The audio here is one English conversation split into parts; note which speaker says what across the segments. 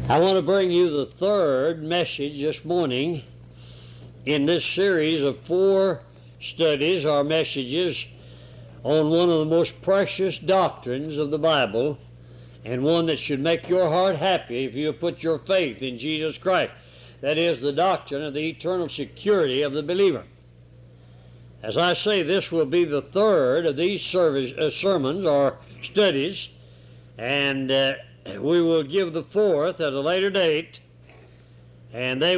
Speaker 1: I want to bring you the third message this morning in this series of 4 studies or messages on one of the most precious doctrines of the Bible, and one that should make your heart happy if you put your faith in Jesus Christ. That is the doctrine of the eternal security of the believer. As I say, this will be the third of these sermons or studies, and we will give the fourth at a later date, and they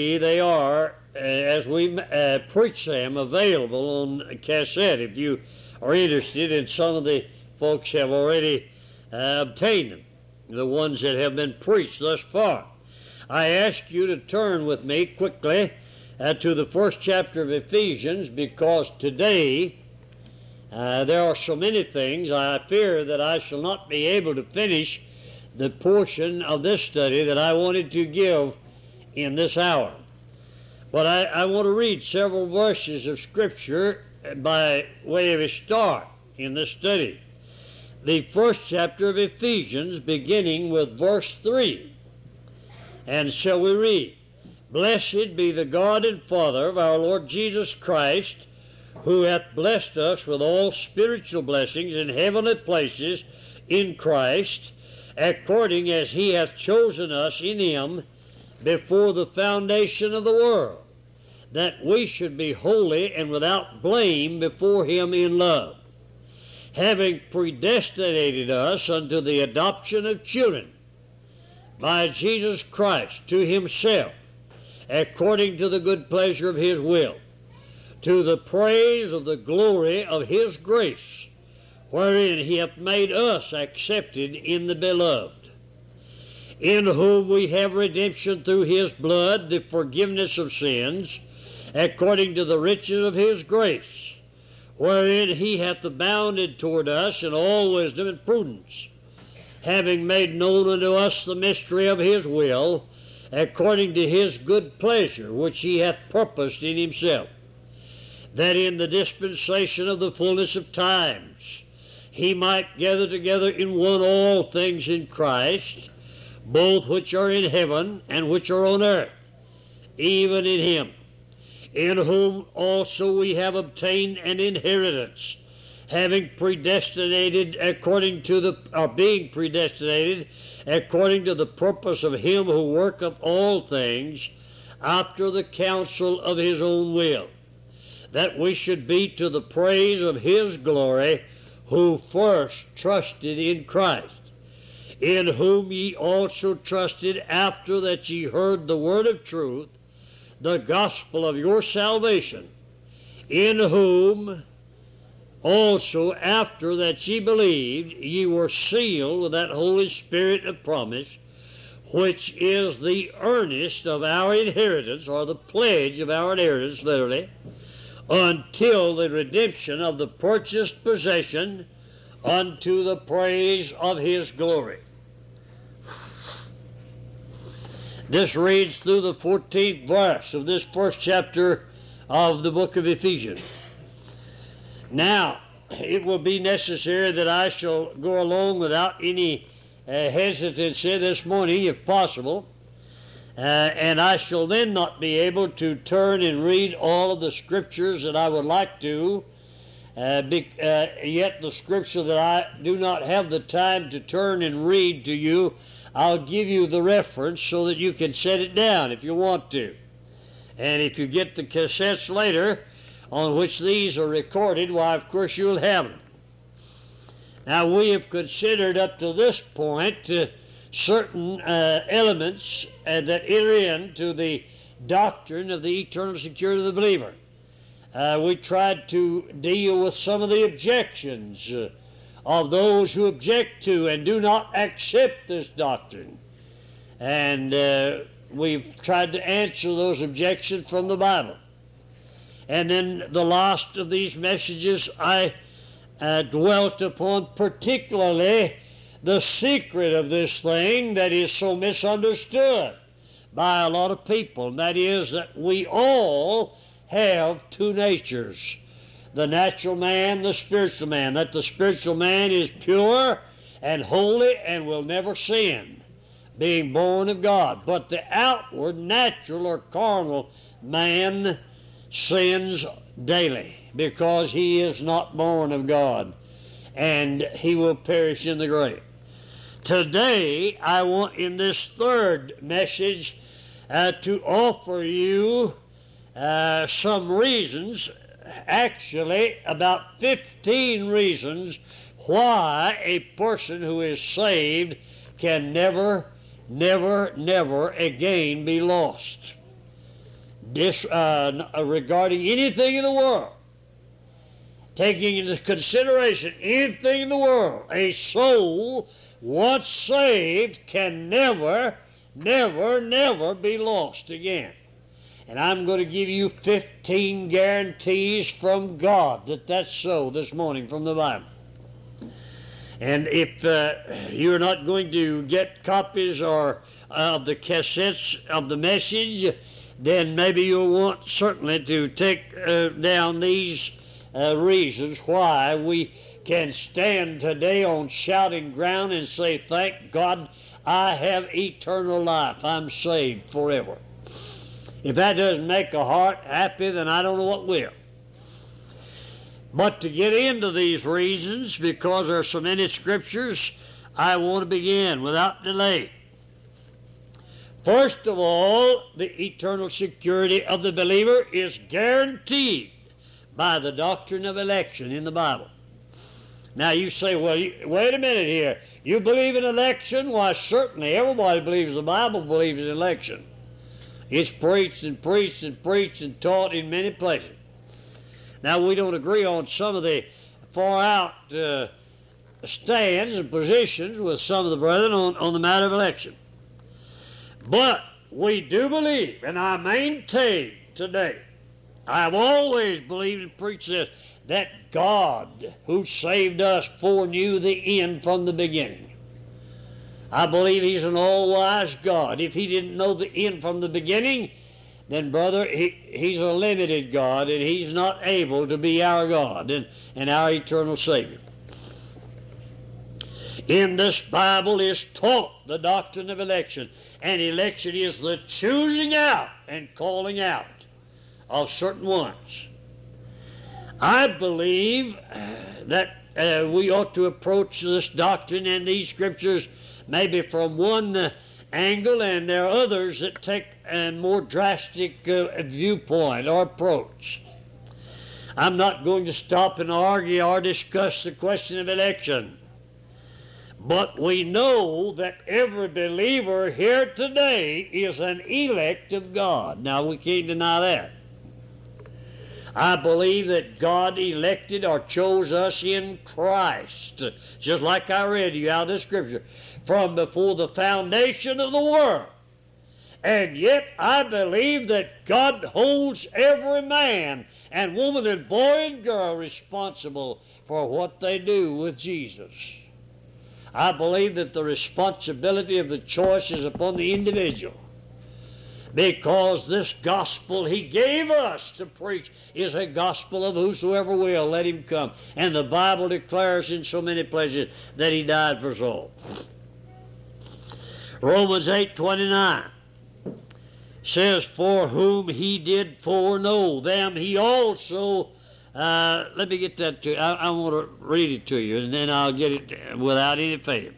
Speaker 1: are, as we preach them, available on cassette. If you are interested, and some of the folks have already obtained them, the ones that have been preached thus far. I ask you to turn with me quickly to the first chapter of Ephesians, because today there are so many things. I fear that I shall not be able to finish the portion of this study that I wanted to give in this hour. But I want to read several verses of Scripture by way of a start in this study. The first chapter of Ephesians, beginning with verse 3. And shall we read, "Blessed be the God and Father of our Lord Jesus Christ, who hath blessed us with all spiritual blessings in heavenly places in Christ, according as he hath chosen us in him before the foundation of the world, that we should be holy and without blame before him in love, having predestinated us unto the adoption of children by Jesus Christ to himself, according to the good pleasure of his will, to the praise of the glory of his grace, wherein he hath made us accepted in the beloved, in whom we have redemption through his blood, the forgiveness of sins, according to the riches of his grace, wherein he hath abounded toward us in all wisdom and prudence, having made known unto us the mystery of his will, according to his good pleasure, which he hath purposed in himself, that in the dispensation of the fullness of times he might gather together in one all things in Christ, both which are in heaven and which are on earth, even in him, in whom also we have obtained an inheritance, having predestinated being predestinated according to the purpose of him who worketh all things after the counsel of his own will, that we should be to the praise of his glory, who first trusted in Christ, in whom ye also trusted after that ye heard the word of truth, the gospel of your salvation, in whom also after that ye believed, ye were sealed with that Holy Spirit of promise, which is the earnest of our inheritance, or the pledge of our inheritance, literally, until the redemption of the purchased possession unto the praise of his glory." This reads through the 14th verse of this first chapter of the book of Ephesians. Now, it will be necessary that I shall go along without any hesitancy this morning, if possible, and I shall then not be able to turn and read all of the scriptures that I would like to, yet the scripture that I do not have the time to turn and read to you, I'll give you the reference so that you can set it down if you want to. And if you get the cassettes later on which these are recorded, why, of course, you'll have them. Now, we have considered up to this point certain elements that enter into the doctrine of the eternal security of the believer. We tried to deal with some of the objections of those who object to and do not accept this doctrine. And we've tried to answer those objections from the Bible. And then the last of these messages, I dwelt upon particularly the secret of this thing that is so misunderstood by a lot of people, and that is that we all have two natures, the natural man, the spiritual man, that the spiritual man is pure and holy and will never sin, being born of God. But the outward, natural, or carnal man sins daily because he is not born of God, and he will perish in the grave. Today, I want in this third message to offer you some reasons, actually about 15 reasons, why a person who is saved can never again be lost. Regarding anything in the world, taking into consideration anything in the world, a soul once saved can never be lost again. And I'm going to give you 15 guarantees from God that that's so this morning from the Bible. And if you're not going to get copies or of the cassettes of the message, then maybe you'll want certainly to take down these reasons why we can stand today on shouting ground and say, thank God I have eternal life. I'm saved forever. If that doesn't make a heart happy, then I don't know what will. But to get into these reasons, because there are so many scriptures, I want to begin without delay. First of all, the eternal security of the believer is guaranteed by the doctrine of election in the Bible. Now you say, well, wait a minute here. You believe in election? Why, certainly everybody believes the Bible believes in election. It's preached and preached and preached and taught in many places. Now, we don't agree on some of the far out stands and positions with some of the brethren on the matter of election. But we do believe, and I maintain today, I've always believed and preached this, that God, who saved us, foreknew the end from the beginning. I believe He's an all-wise God. If He didn't know the end from the beginning, then, brother, He's a limited God, and He's not able to be our God and our eternal Savior. In this Bible is taught the doctrine of election, and election is the choosing out and calling out of certain ones. I believe that we ought to approach this doctrine and these scriptures maybe from one angle, and there are others that take a more drastic viewpoint or approach. I'm not going to stop and argue or discuss the question of election, but we know that every believer here today is an elect of God. Now, we can't deny that. I believe that God elected or chose us in Christ, just like I read you out of the scripture, from before the foundation of the world. And yet I believe that God holds every man and woman and boy and girl responsible for what they do with Jesus. I believe that the responsibility of the choice is upon the individual, because this gospel He gave us to preach is a gospel of whosoever will, let him come. And the Bible declares in so many places that He died for us all. Romans 8:29 says, for whom He did foreknow, them He also, let me get that to you. I want to read it to you, and then I'll get it without any fail.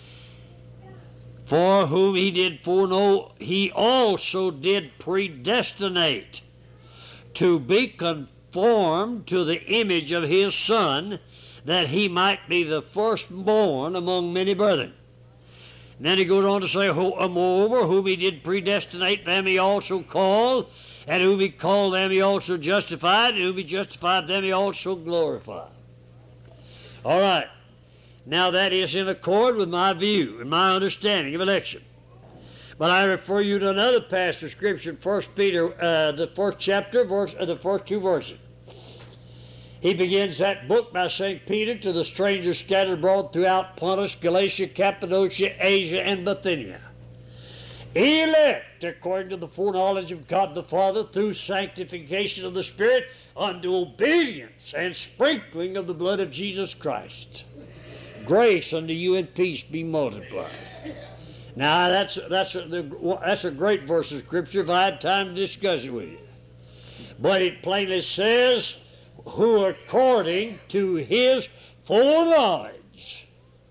Speaker 1: For whom He did foreknow, He also did predestinate to be conformed to the image of His Son, that He might be the firstborn among many brethren. And then he goes on to say, moreover, whom He did predestinate, them He also called, and whom He called, them He also justified, and whom He justified, them He also glorified. All right. Now that is in accord with my view and my understanding of election. But I refer you to another passage of Scripture, 1 Peter, the first chapter, the first two verses. He begins that book by saying, Peter, to the strangers scattered abroad throughout Pontus, Galatia, Cappadocia, Asia, and Bithynia, elect according to the foreknowledge of God the Father, through sanctification of the Spirit, unto obedience and sprinkling of the blood of Jesus Christ. Grace unto you and peace be multiplied. Now, that's a great verse of Scripture if I had time to discuss it with you. But it plainly says, who according to his foreknowledge.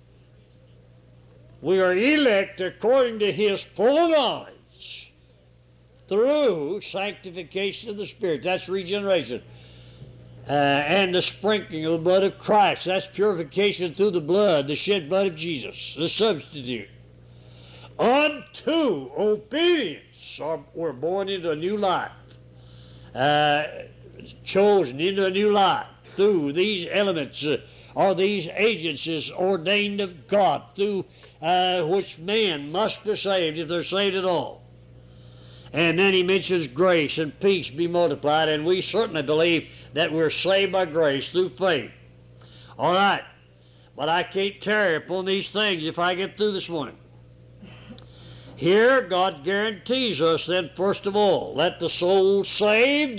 Speaker 1: We are elect according to his foreknowledge through sanctification of the Spirit. That's regeneration. And the sprinkling of the blood of Christ. That's purification through the blood, the shed blood of Jesus, the substitute. Unto obedience, we're born into a new life. Chosen into a new life through these elements or these agencies ordained of God, through which men must be saved if they're saved at all. And then he mentions grace and peace be multiplied, and we certainly believe that we're saved by grace through faith. All right, but I can't tarry upon these things if I get through this morning. Here, God guarantees us then, first of all, that the soul saved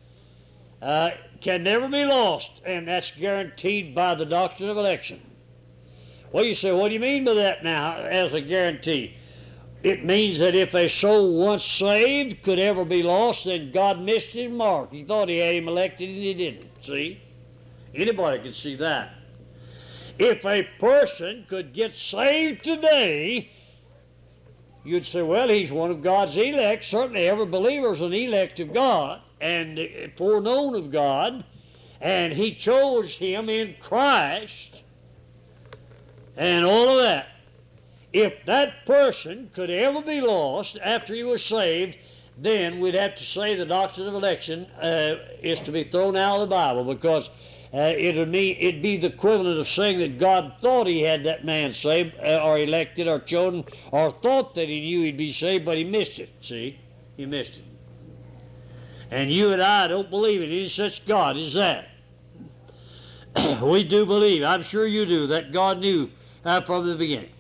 Speaker 1: can never be lost, and that's guaranteed by the doctrine of election. Well, you say, what do you mean by that now as a guarantee? It means that if a soul once saved could ever be lost, then God missed his mark. He thought he had him elected and he didn't. See? Anybody can see that. If a person could get saved today, you'd say, well, he's one of God's elect. Certainly every believer is an elect of God and foreknown of God, and he chose him in Christ and all of that. If that person could ever be lost after he was saved, then we'd have to say the doctrine of election is to be thrown out of the Bible, because it'd be the equivalent of saying that God thought he had that man saved or elected or chosen, or thought that he knew he'd be saved, but he missed it. See? He missed it. And you and I don't believe in any such God as that. We do believe, I'm sure you do, that God knew from the beginning.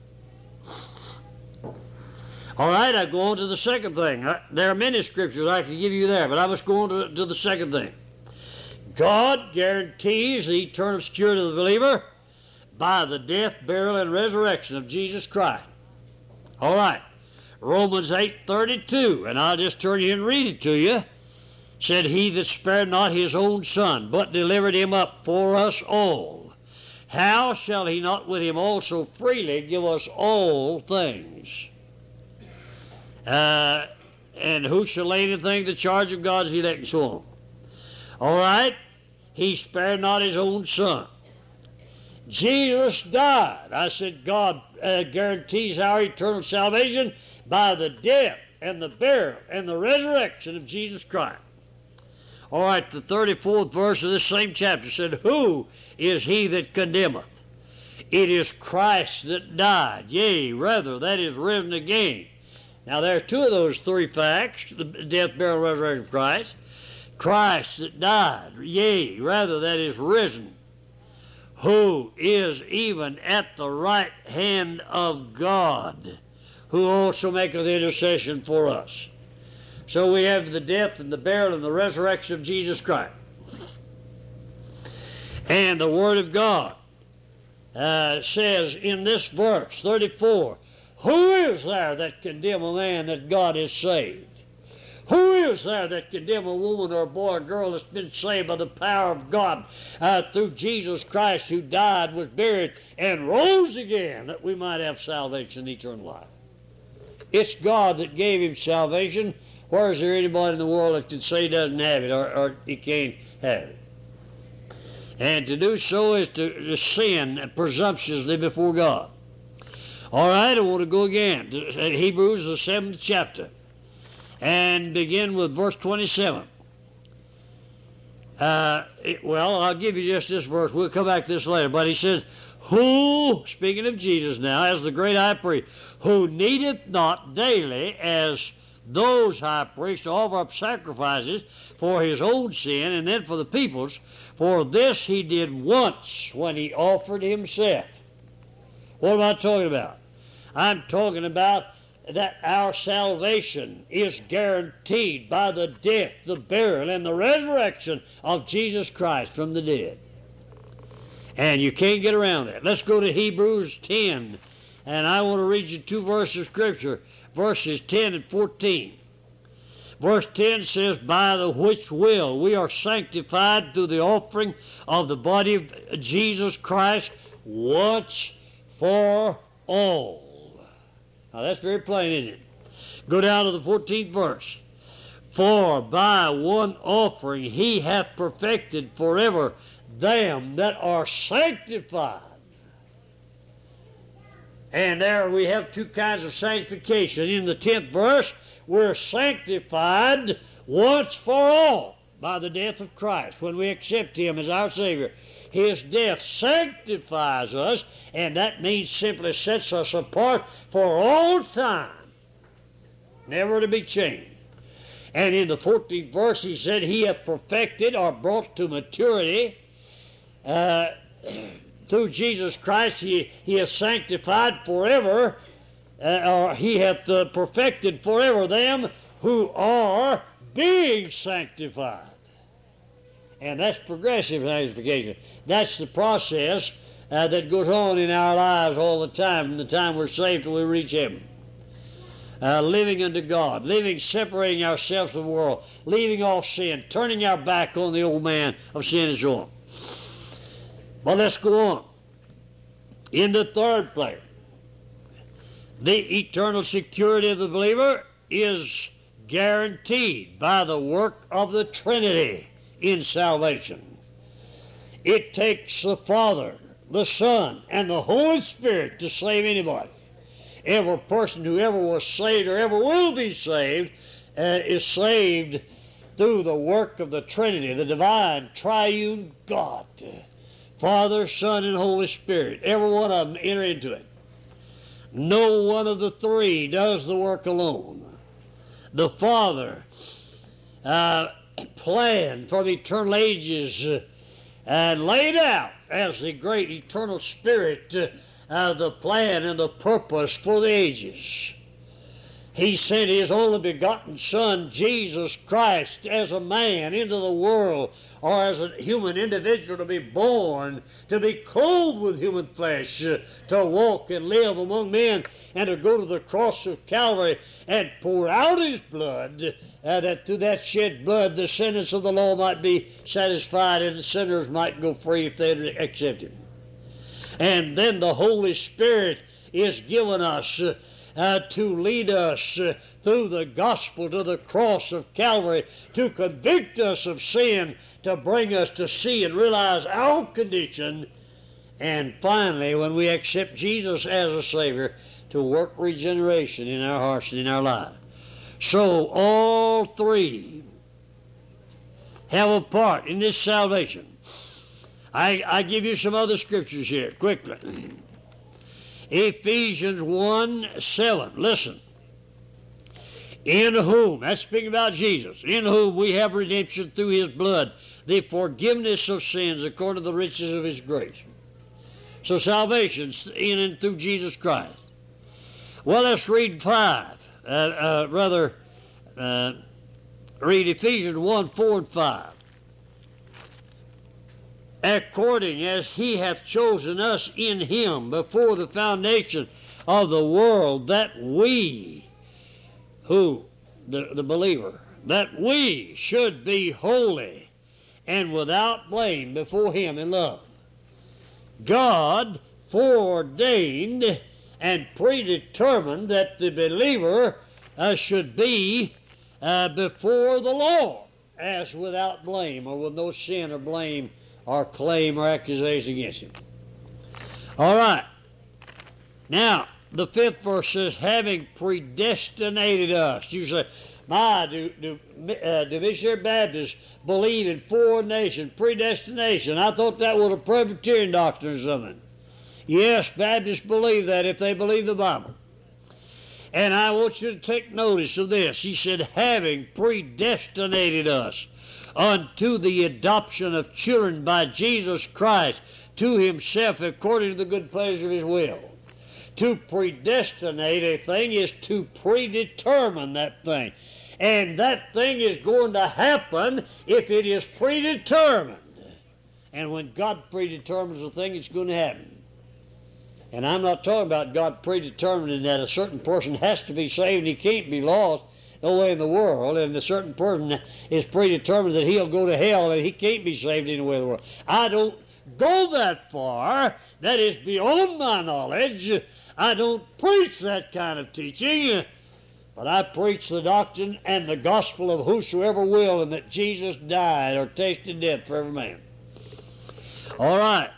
Speaker 1: All right, I go on to the second thing. There are many scriptures I can give you there, but I must go on to the second thing. God guarantees the eternal security of the believer by the death, burial, and resurrection of Jesus Christ. All right, Romans 8:32, and I'll just turn here and read it to you. Said, he that spared not his own son, but delivered him up for us all, how shall he not with him also freely give us all things? And who shall lay anything to the charge of God's elect, and so on. All right, he spared not his own son. Jesus died. I said God guarantees our eternal salvation by the death and the burial and the resurrection of Jesus Christ. All right, the 34th verse of this same chapter said, who is he that condemneth? It is Christ that died, yea, rather, that is risen again. Now, there's two of those three facts, the death, burial, resurrection of Christ. Christ that died, yea, rather, that is risen, who is even at the right hand of God, who also maketh intercession for us. So we have the death and the burial and the resurrection of Jesus Christ. And the Word of God says in this verse, 34, who is there that condemn a man that God has saved? Who is there that condemn a woman or a boy or girl that's been saved by the power of God through Jesus Christ, who died, was buried, and rose again, that we might have salvation and eternal life? It's God that gave him salvation. Where is there anybody in the world that can say he doesn't have it or he can't have it? And to do so is to sin presumptuously before God. All right, I want to go again to Hebrews, the 7th chapter, and begin with verse 27. Well, I'll give you just this verse. We'll come back to this later. But he says, who, speaking of Jesus now, as the great high priest, who needeth not daily as those high priests offer up sacrifices for his own sin and then for the people's, for this he did once when he offered himself. What am I talking about? I'm talking about that our salvation is guaranteed by the death, the burial, and the resurrection of Jesus Christ from the dead. And you can't get around that. Let's go to Hebrews 10 And I want to read you two verses of Scripture, verses 10 and 14. Verse 10 says, by the which will we are sanctified through the offering of the body of Jesus Christ once for all. Now that's very plain, isn't it? Go down to the 14th verse. For by one offering he hath perfected forever them that are sanctified. And there we have two kinds of sanctification. In the 10th verse, we're sanctified once for all by the death of Christ. When we accept him as our Savior, his death sanctifies us, and that means simply sets us apart for all time, never to be changed. And in the 14th verse, he said, he hath perfected or brought to maturity through Jesus Christ. He hath sanctified forever, or he hath perfected forever them who are being sanctified. And that's progressive sanctification. That's the process that goes on in our lives all the time, from the time we're saved till we reach heaven. Living unto God, separating ourselves from the world, leaving off sin, turning our back on the old man of sin and so on. But let's go on. In the third place, the eternal security of the believer is guaranteed by the work of the Trinity in salvation. It takes the Father, the Son, and the Holy Spirit to save anybody. Every person who ever was saved or ever will be saved is saved through the work of the Trinity, the divine triune God. Father, Son, and Holy Spirit. Every one of them enter into it. No one of the three does the work alone. The Father planned from eternal ages and laid out as the great eternal Spirit the plan and the purpose for the ages. He sent his only begotten Son, Jesus Christ, as a man into the world, or as a human individual, to be born, to be clothed with human flesh, to walk and live among men, and to go to the cross of Calvary and pour out his blood, that through that shed blood the sentence of the law might be satisfied and the sinners might go free if they'd accept him. And then the Holy Spirit is given us to lead us through the gospel to the cross of Calvary, to convict us of sin, to bring us to see and realize our condition, and finally, when we accept Jesus as a Savior, to work regeneration in our hearts and in our lives. So all three have a part in this salvation. I give you some other scriptures here, quickly. Ephesians 1:7. Listen. In whom, that's speaking about Jesus, in whom we have redemption through his blood, the forgiveness of sins according to the riches of his grace. So salvation's in and through Jesus Christ. Well, let's read 5. Read Ephesians 1:4 and 5. According as he hath chosen us in him before the foundation of the world, that we, the believer, that we should be holy and without blame before him in love. God foreordained and predetermined that the believer should be before the Lord as without blame, or with no sin or blame or claim or accusation against him. All right. Now, the 5th verse says, having predestinated us. You say, do missionary Baptists believe in foreordination, predestination? I thought that was a Presbyterian doctrine or something. Yes, Baptists believe that if they believe the Bible. And I want you to take notice of this. He said, having predestinated us unto the adoption of children by Jesus Christ to himself according to the good pleasure of his will. To predestinate a thing is to predetermine that thing. And that thing is going to happen if it is predetermined. And when God predetermines a thing, it's going to happen. And I'm not talking about God predetermining that a certain person has to be saved and he can't be lost no way in the world, and a certain person is predetermined that he'll go to hell and he can't be saved any way in the world. I don't go that far. That is beyond my knowledge. I don't preach that kind of teaching, but I preach the doctrine and the gospel of whosoever will, and that Jesus died or tasted death for every man. All right.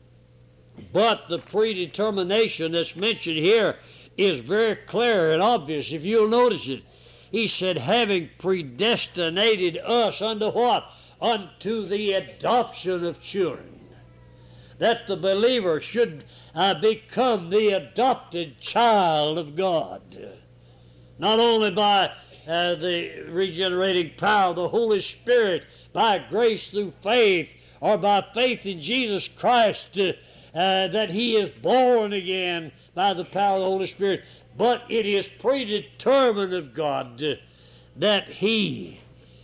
Speaker 1: But the predetermination that's mentioned here is very clear and obvious, if you'll notice it. He said, having predestinated us unto what? Unto the adoption of children. That the believer should become the adopted child of God. Not only by the regenerating power of the Holy Spirit, by grace through faith, or by faith in Jesus Christ, that he is born again by the power of the Holy Spirit, but it is predetermined of God that he,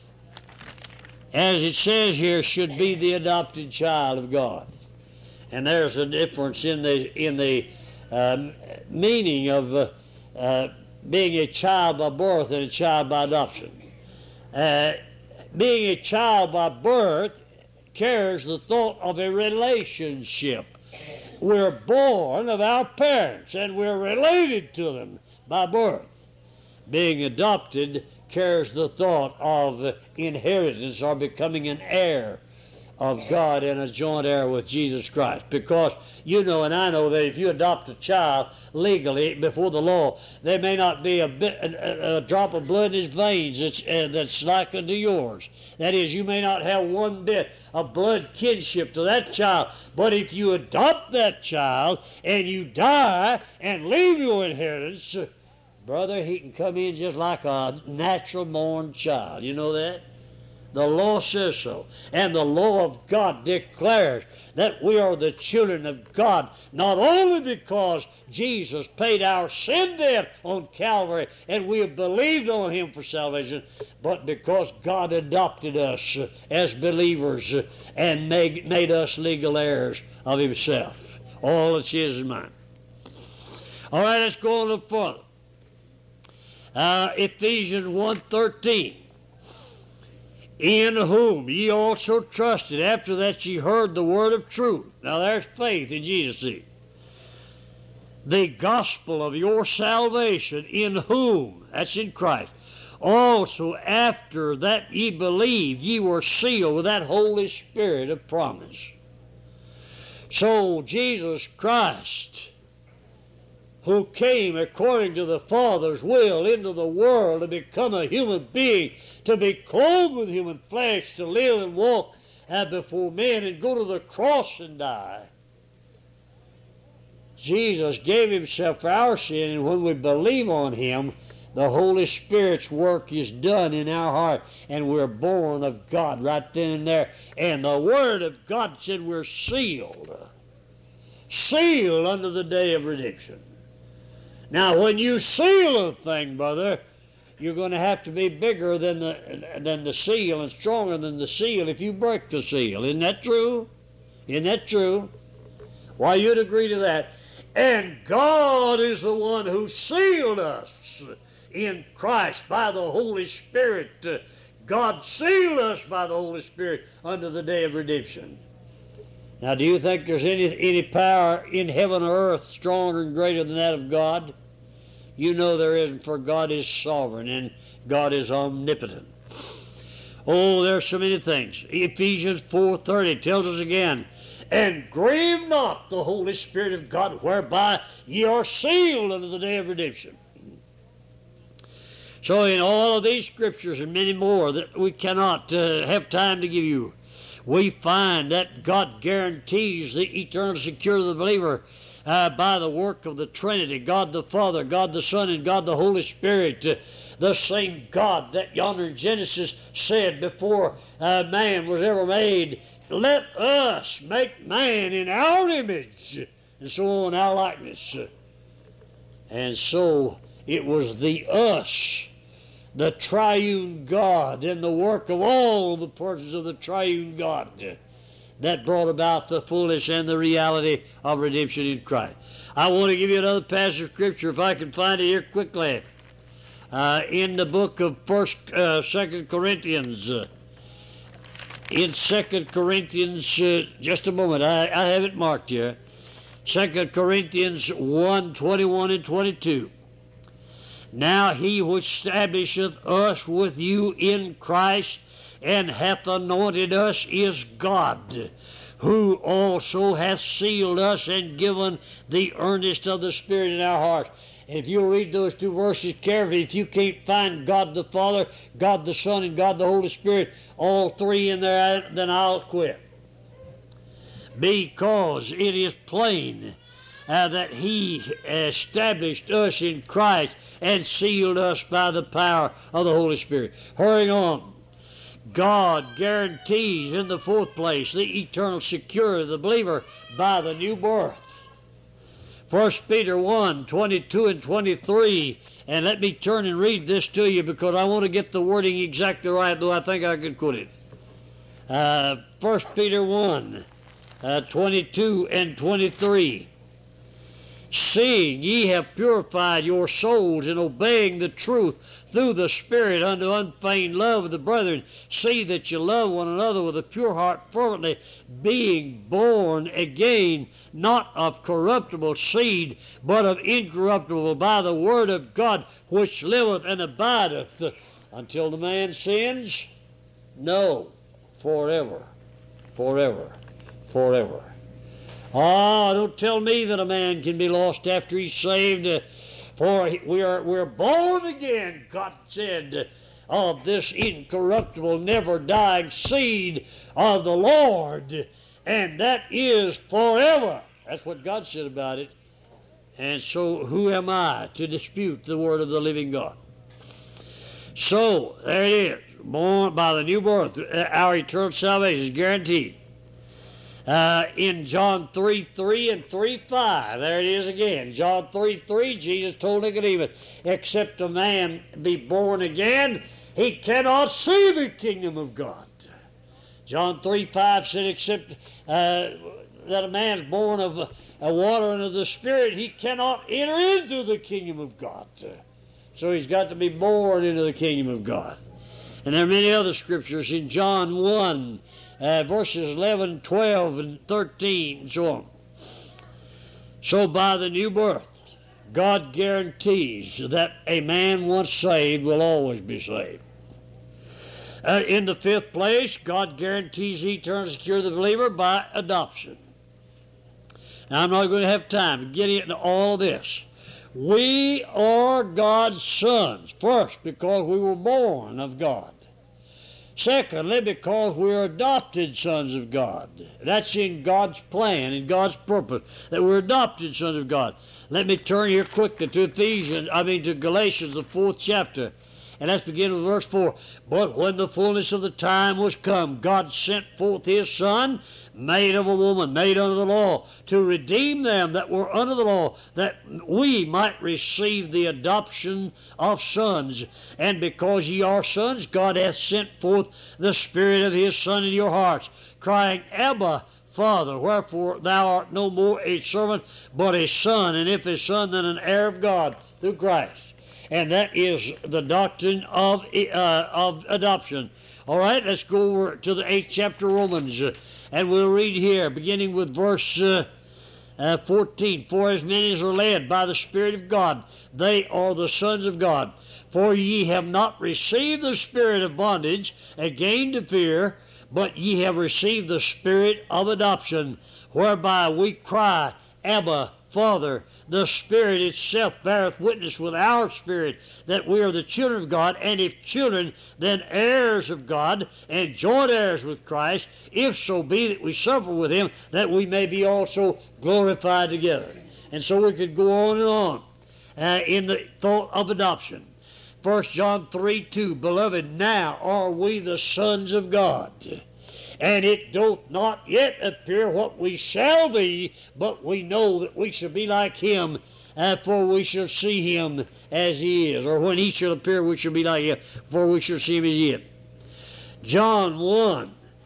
Speaker 1: as it says here, should be the adopted child of God. And there's a difference in the meaning of being a child by birth and a child by adoption. Being a child by birth carries the thought of a relationship. We're born of our parents, and we're related to them by birth. Being adopted carries the thought of inheritance or becoming an heir of God and a joint heir with Jesus Christ. Because you know and I know that if you adopt a child legally before the law, there may not be a drop of blood in his veins that's like unto yours. That is, you may not have one bit of blood kinship to that child. But if you adopt that child and you die and leave your inheritance, brother, he can come in just like a natural born child. You know that? The law says so. And the law of God declares that we are the children of God, not only because Jesus paid our sin debt on Calvary and we have believed on him for salvation, but because God adopted us as believers and made us legal heirs of himself. All that's his is mine. All right, let's go a little further. Ephesians 1:13. In whom ye also trusted, after that ye heard the word of truth. Now there's faith in Jesus. The gospel of your salvation, in whom, that's in Christ, also after that ye believed, ye were sealed with that Holy Spirit of promise. So Jesus Christ, who came according to the Father's will into the world to become a human being, to be clothed with human flesh, to live and walk before men and go to the cross and die. Jesus gave himself for our sin, and when we believe on him, the Holy Spirit's work is done in our heart, and we're born of God right then and there. And the Word of God said we're sealed unto the day of redemption. Now, when you seal a thing, brother, you're going to have to be bigger than the seal and stronger than the seal if you break the seal. Isn't that true? Isn't that true? Why, you'd agree to that. And God is the one who sealed us in Christ by the Holy Spirit. God sealed us by the Holy Spirit unto the day of redemption. Now, do you think there's any power in heaven or earth stronger and greater than that of God? You know there isn't, for God is sovereign and God is omnipotent. Oh, there's so many things. Ephesians 4:30 tells us again, and grieve not the Holy Spirit of God, whereby ye are sealed unto the day of redemption. So in all of these scriptures and many more that we cannot have time to give you, we find that God guarantees the eternal security of the believer by the work of the Trinity, God the Father, God the Son, and God the Holy Spirit. The same God that yonder in Genesis said before man was ever made, let us make man in our image, and so on, our likeness. And so it was the us, the triune God, and the work of all the persons of the triune God that brought about the fullness and the reality of redemption in Christ. I want to give you another passage of Scripture, if I can find it here quickly. In the book of 2 Corinthians. In 2 Corinthians, just a moment, I have it marked here. 2 Corinthians 1, 21 and 22. Now he which establisheth us with you in Christ, and hath anointed us, is God, who also hath sealed us and given the earnest of the Spirit in our hearts. And if you'll read those two verses carefully, if you can't find God the Father, God the Son, and God the Holy Spirit, all three in there, then I'll quit. Because it is plain that he established us in Christ and sealed us by the power of the Holy Spirit. Hurrying on. God guarantees, in the fourth place, the eternal security of the believer by the new birth. 1 Peter 1, 22 and 23. And let me turn and read this to you because I want to get the wording exactly right, though I think I can quote it. 1 Peter 1, 22 and 23. Seeing ye have purified your souls in obeying the truth through the Spirit unto unfeigned love of the brethren, see that you love one another with a pure heart fervently, being born again, not of corruptible seed, but of incorruptible, by the word of God, which liveth and abideth until the man sins? No, forever, forever, forever. Ah, don't tell me that a man can be lost after he's saved, for we're born again, God said, of this incorruptible, never-dying seed of the Lord, and that is forever. That's what God said about it. And so who am I to dispute the word of the living God? So, there it is. Born by the new birth, our eternal salvation is guaranteed. In John 3:3 and 3:5, there it is again. John 3:3, Jesus told Nicodemus, except a man be born again, he cannot see the kingdom of God. John 3:5 said, except that a man's born of water and of the Spirit, he cannot enter into the kingdom of God. So he's got to be born into the kingdom of God. And there are many other scriptures in John 1, verses 11, 12, and 13, and so on. So by the new birth, God guarantees that a man once saved will always be saved. In the fifth place, God guarantees eternal security of the believer by adoption. Now, I'm not going to have time to get into all of this. We are God's sons, first, because we were born of God. Secondly, because we're adopted sons of God. That's in God's plan, in God's purpose, that we're adopted sons of God. Let me turn here quickly to to Galatians, the 4th chapter. And let's begin with verse 4. But when the fullness of the time was come, God sent forth his Son, made of a woman, made under the law, to redeem them that were under the law, that we might receive the adoption of sons. And because ye are sons, God hath sent forth the Spirit of his Son in your hearts, crying, Abba, Father. Wherefore thou art no more a servant, but a son, and if a son, then an heir of God through Christ. And that is the doctrine of adoption. All right, let's go over to the 8th chapter of Romans, and we'll read here, beginning with verse 14. For as many as are led by the Spirit of God, they are the sons of God. For ye have not received the spirit of bondage, again to fear, but ye have received the Spirit of adoption, whereby we cry, Abba, Father. The Spirit itself beareth witness with our spirit that we are the children of God, and if children, then heirs of God, and joint heirs with Christ, if so be that we suffer with him, that we may be also glorified together. And so we could go on and on in the thought of adoption. 1 John 3:2, Beloved, now are we the sons of God. And it doth not yet appear what we shall be, but we know that we shall be like him, for we shall see him as he is. Or when he shall appear, we shall be like him, for we shall see him as he is. John 1,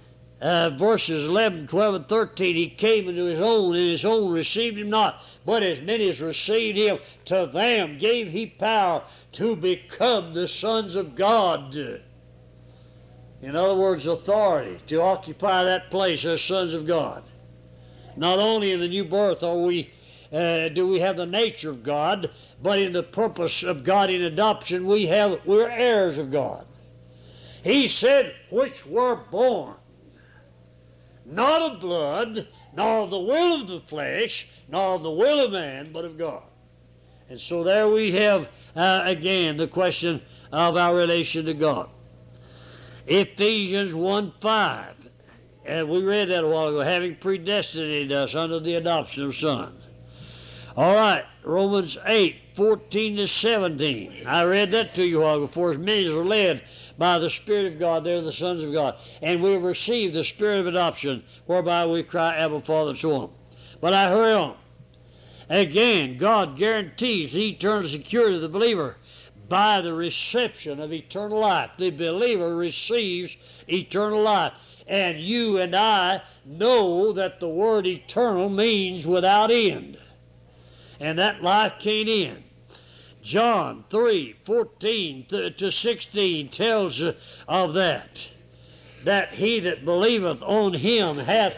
Speaker 1: verses 11, 12, and 13, he came into his own, and his own received him not. But as many as received him, to them gave he power to become the sons of God. In other words, authority to occupy that place as sons of God. Not only in the new birth do we have the nature of God, but in the purpose of God in adoption, we're heirs of God. He said, which were born, not of blood, nor of the will of the flesh, nor of the will of man, but of God. And so there we have, again, the question of our relation to God. Ephesians 1:5, and we read that a while ago, having predestinated us unto the adoption of sons. All right, Romans 8:14 to 17. I read that to you a while ago. For as many as are led by the Spirit of God, they're the sons of God. And we have received the Spirit of adoption, whereby we cry, Abba, Father, and so on. But I hurry on. Again, God guarantees the eternal security of the believer by the reception of eternal life. The believer receives eternal life. And you and I know that the word eternal means without end. And that life can't end. John 3:14 to 16 tells of that he that believeth on him hath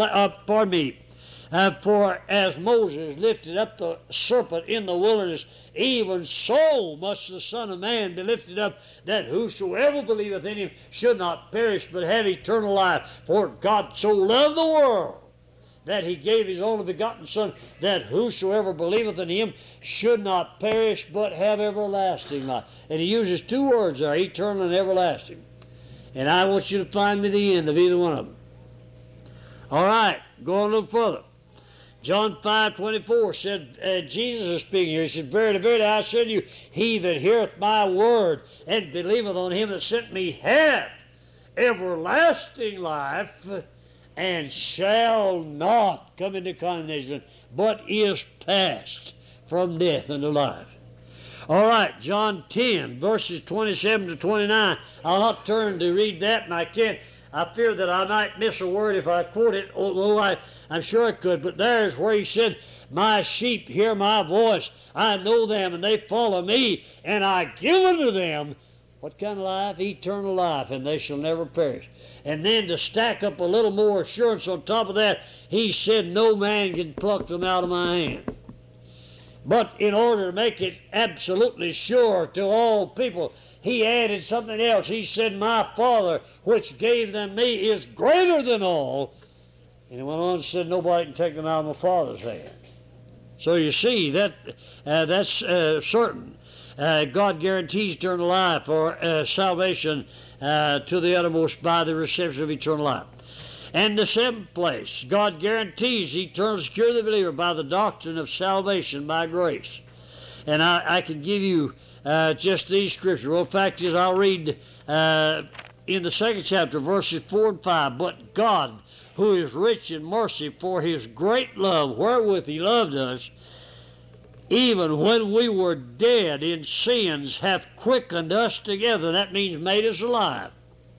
Speaker 1: for as Moses lifted up the serpent in the wilderness, even so must the Son of Man be lifted up, that whosoever believeth in him should not perish, but have eternal life. For God so loved the world, that he gave his only begotten Son, that whosoever believeth in him should not perish, but have everlasting life. And he uses two words there, eternal and everlasting. And I want you to find me the end of either one of them. All right, go on a little further. John 5:24 said, Jesus is speaking here. He said, verily, verily, I say to you, he that heareth my word and believeth on him that sent me hath everlasting life, and shall not come into condemnation, but is passed from death unto life. All right, John 10, verses 27 to 29. I'll not turn to read that, and I can't. I fear that I might miss a word if I quote it, although I'm sure I could. But there's where he said, my sheep hear my voice. I know them, and they follow me, and I give unto them what kind of life? Eternal life, and they shall never perish. And then to stack up a little more assurance on top of that, he said, no man can pluck them out of my hand. But in order to make it absolutely sure to all people, he added something else. He said, my Father, which gave them me, is greater than all. And he went on and said, nobody can take them out of my Father's hand. So you see, that's certain. God guarantees eternal life or salvation to the uttermost by the reception of eternal life. And the seventh place, God guarantees eternal security of the believer by the doctrine of salvation by grace. And I can give you just these scriptures. Well, the fact is, I'll read in the second chapter, verses 4 and 5. But God, who is rich in mercy, for his great love wherewith he loved us, even when we were dead in sins, hath quickened us together. That means made us alive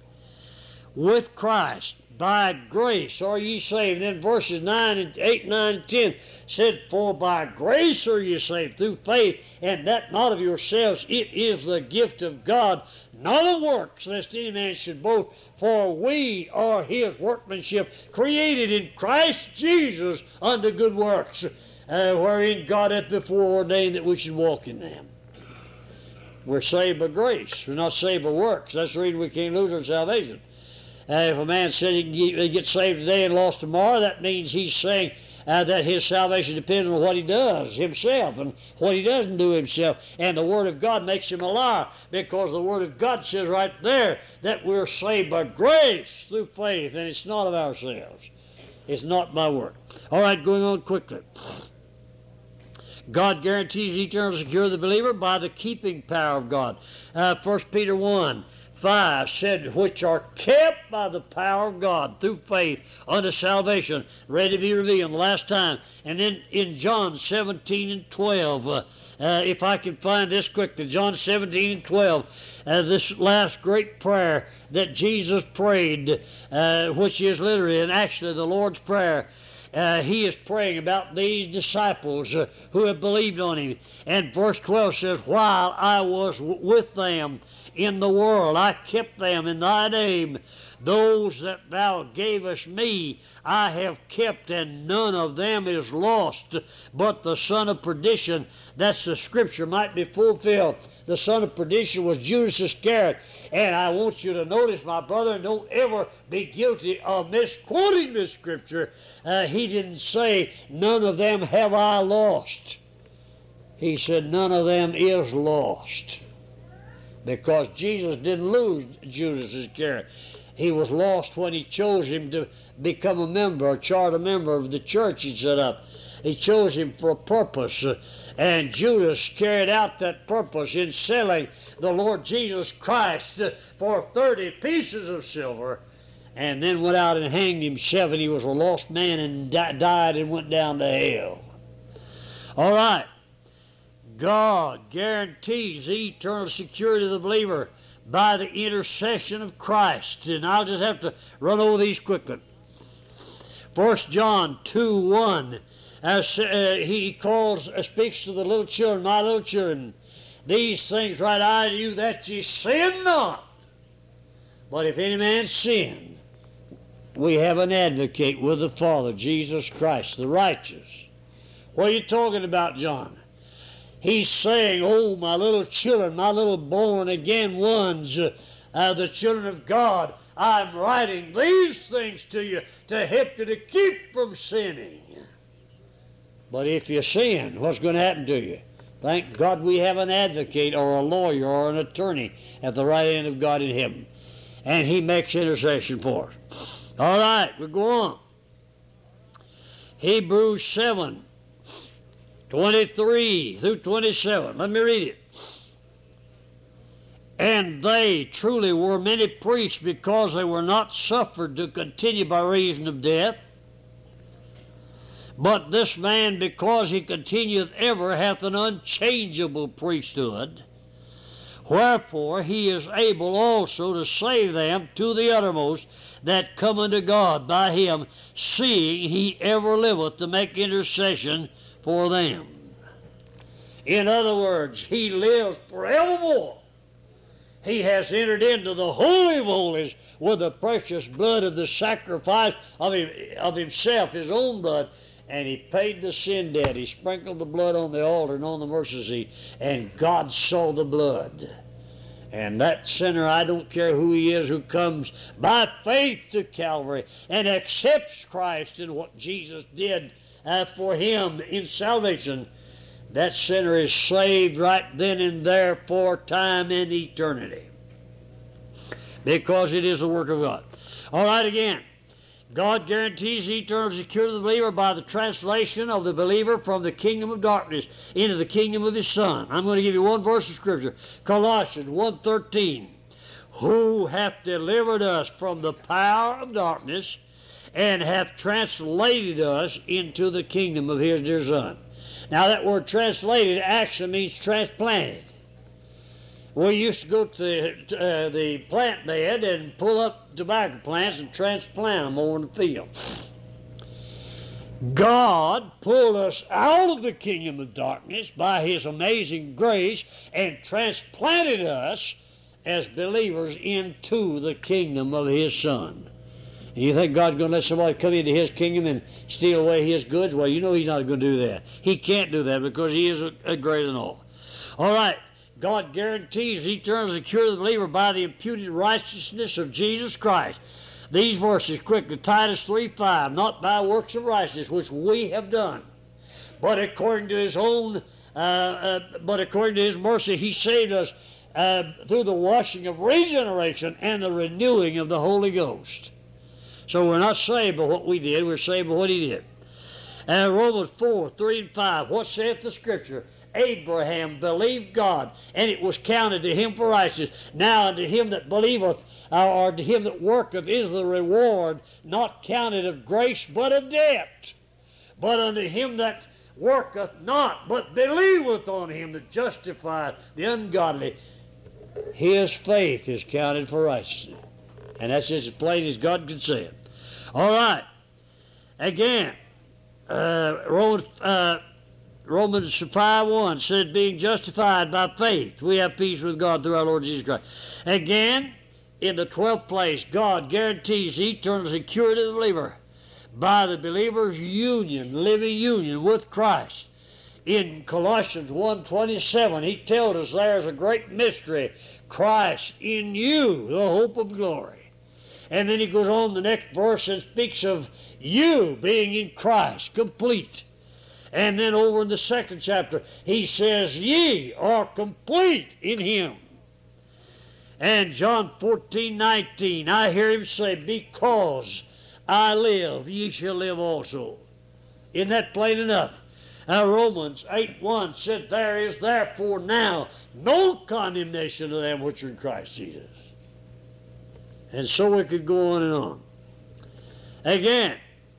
Speaker 1: with Christ. By grace are ye saved. Then verses 8, 9, and 10 said, for by grace are ye saved through faith, and that not of yourselves. It is the gift of God, not of works, lest any man should boast. For we are his workmanship, created in Christ Jesus unto good works, wherein God hath before ordained that we should walk in them. We're saved by grace. We're not saved by works. That's the reason we can't lose our salvation. If a man says he can get saved today and lost tomorrow, that means he's saying that his salvation depends on what he does himself and what he doesn't do himself. And the Word of God makes him a liar, because the Word of God says right there that we're saved by grace through faith, and it's not of ourselves. It's not by work. All right, going on quickly. God guarantees eternal security of the believer by the keeping power of God. 1 Peter 1:5 said, which are kept by the power of God through faith unto salvation, ready to be revealed the last time. And then in John 17 and 12, if I can find this quickly, John 17:12, this last great prayer that Jesus prayed, which is literally and actually the Lord's Prayer. He is praying about these disciples who have believed on him. And verse 12 says, while I was with them in the world, I kept them in thy name. Those that thou gavest me I have kept, and none of them is lost, but the son of perdition. That's the scripture might be fulfilled. The son of perdition was Judas Iscariot. And I want you to notice, my brother, don't ever be guilty of misquoting this scripture. He didn't say, none of them have I lost. He said, none of them is lost. Because Jesus didn't lose Judas Iscariot. He was lost when he chose him to become a member, a charter member of the church he set up. He chose him for a purpose. And Judas carried out that purpose in selling the Lord Jesus Christ for 30 pieces of silver, and then went out and hanged himself, and he was a lost man and died and went down to hell. All right. God guarantees the eternal security of the believer by the intercession of Christ. And I'll just have to run over these quickly. 1 John 2:1, he speaks to the little children, my little children, these things write I to you that ye sin not. But if any man sin, we have an advocate with the Father, Jesus Christ, the righteous. What are you talking about, John? He's saying, oh, my little children, my little born-again ones, the children of God, I'm writing these things to you to help you to keep from sinning. But if you sin, what's going to happen to you? Thank God we have an advocate or a lawyer or an attorney at the right hand of God in heaven. And he makes intercession for us. All right, we go on. Hebrews 7:23 through 27. Let me read it. And they truly were many priests, because they were not suffered to continue by reason of death. But this man, because he continueth ever, hath an unchangeable priesthood. Wherefore he is able also to save them to the uttermost that come unto God by him, seeing he ever liveth to make intercession for them. In other words, he lives forevermore. He has entered into the Holy of Holies with the precious blood of the sacrifice of himself, his own blood, and he paid the sin debt. He sprinkled the blood on the altar and on the mercy seat, and God saw the blood. And that sinner, I don't care who he is, who comes by faith to Calvary and accepts Christ and what Jesus did for him in salvation, that sinner is saved right then and there for time and eternity, because it is the work of God. All right, again, God guarantees the eternal security of the believer by the translation of the believer from the kingdom of darkness into the kingdom of his Son. I'm going to give you one verse of Scripture, Colossians 1:13, who hath delivered us from the power of darkness and hath translated us into the kingdom of his dear Son. Now that word translated actually means transplanted. We used to go to the plant bed and pull up tobacco plants and transplant them over in the field. God pulled us out of the kingdom of darkness by his amazing grace and transplanted us as believers into the kingdom of his Son. And you think God's going to let somebody come into his kingdom and steal away his goods? Well, you know he's not going to do that. He can't do that because he is a greater than all. All right. God guarantees eternal security of the believer by the imputed righteousness of Jesus Christ. These verses quickly, Titus 3:5, not by works of righteousness which we have done, but according to his mercy he saved us through the washing of regeneration and the renewing of the Holy Ghost. So we're not saved by what we did, we're saved by what he did. Romans 4:3-5, what saith the Scripture? Abraham believed God, and it was counted to him for righteousness. Now unto him that believeth, or to him that worketh, is the reward not counted of grace, but of debt. But unto him that worketh not, but believeth on him that justifieth the ungodly, his faith is counted for righteousness. And that's just as plain as God can say it. All right. Again, Romans 5:1 says, being justified by faith, we have peace with God through our Lord Jesus Christ. Again, in the 12th place, God guarantees eternal security of the believer by the believer's union, living union with Christ. In Colossians 1:27, he tells us there's a great mystery, Christ in you, the hope of glory. And then he goes on the next verse and speaks of you being in Christ, complete. And then over in the 2nd chapter, he says, ye are complete in him. And John 14:19, I hear him say, because I live, ye shall live also. Isn't that plain enough? Romans 8:1 said, there is therefore now no condemnation to them which are in Christ Jesus. And so we could go on and on. Again,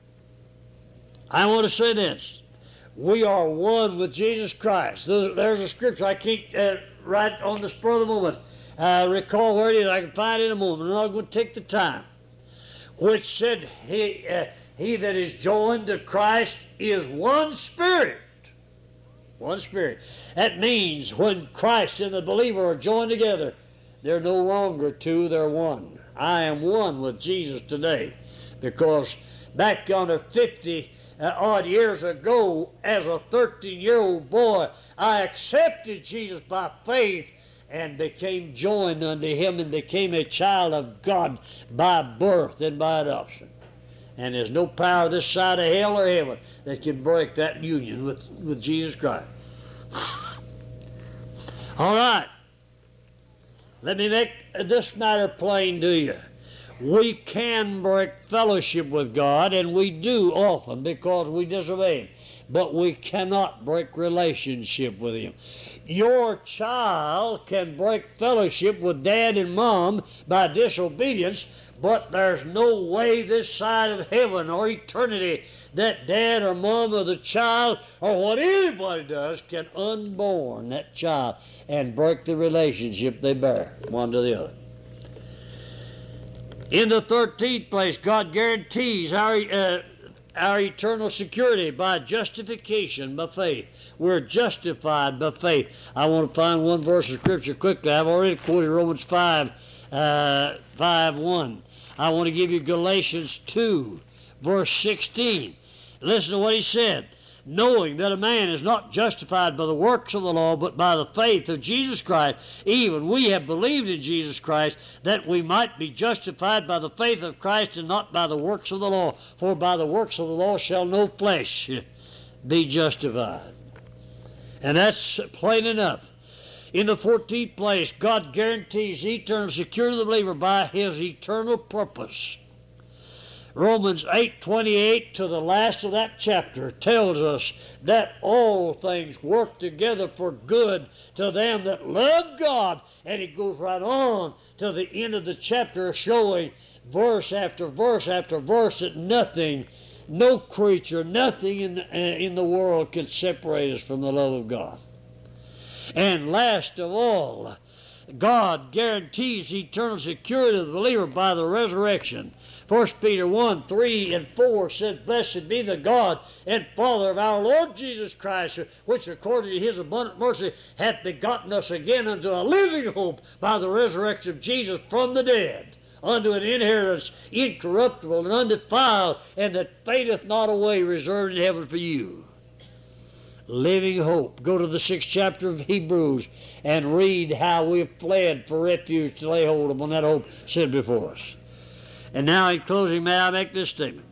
Speaker 1: I want to say this. We are one with Jesus Christ. There's a scripture I can't right on the spur of the moment recall where it is. I can find it in a moment. I'm not going to take the time. Which said, he that is joined to Christ is one spirit. One spirit. That means when Christ and the believer are joined together, they're no longer two, they're one. I am one with Jesus today, because back yonder 50 odd years ago, as a 13-year-old boy, I accepted Jesus by faith and became joined unto him and became a child of God by birth and by adoption. And there's no power this side of hell or heaven that can break that union with Jesus Christ. All right. Let me make this matter plain to you. We can break fellowship with God, and we do often because we disobey him. But we cannot break relationship with him. Your child can break fellowship with dad and mom by disobedience, but there's no way this side of heaven or eternity that dad or mom or the child or what anybody does can unborn that child and break the relationship they bear one to the other. In the 13th place, God guarantees our eternal security by justification by faith. We're justified by faith. I want to find one verse of Scripture quickly. I've already quoted Romans 5:1. I want to give you Galatians 2, verse 16. Listen to what he said. Knowing that a man is not justified by the works of the law, but by the faith of Jesus Christ, even we have believed in Jesus Christ, that we might be justified by the faith of Christ and not by the works of the law. For by the works of the law shall no flesh be justified. And that's plain enough. In the 14th place, God guarantees eternal security of the believer by his eternal purpose. Romans 8:28 to the last of that chapter tells us that all things work together for good to them that love God. And it goes right on to the end of the chapter, showing verse after verse after verse that nothing, no creature, nothing in the world can separate us from the love of God. And last of all, God guarantees eternal security of the believer by the resurrection. 1 Peter 1:3-4 says, blessed be the God and Father of our Lord Jesus Christ, which according to his abundant mercy hath begotten us again unto a living hope by the resurrection of Jesus from the dead, unto an inheritance incorruptible and undefiled, and that fadeth not away, reserved in heaven for you. Living hope. Go to the 6th chapter of Hebrews and read how we have fled for refuge to lay hold upon that hope set before us. And now in closing, may I make this statement.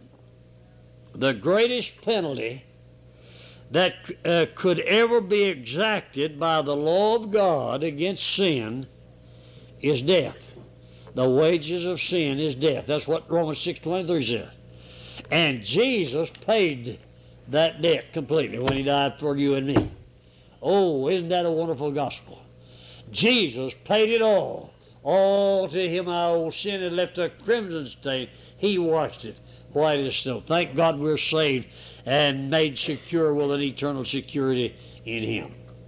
Speaker 1: The greatest penalty that could ever be exacted by the law of God against sin is death. The wages of sin is death. That's what Romans 6:23 says. And Jesus paid that debt completely when he died for you and me. Oh, isn't that a wonderful gospel? Jesus paid it all All to him I owe sin had left a crimson stain. He washed it white as snow. Thank God we're saved and made secure with an eternal security in him.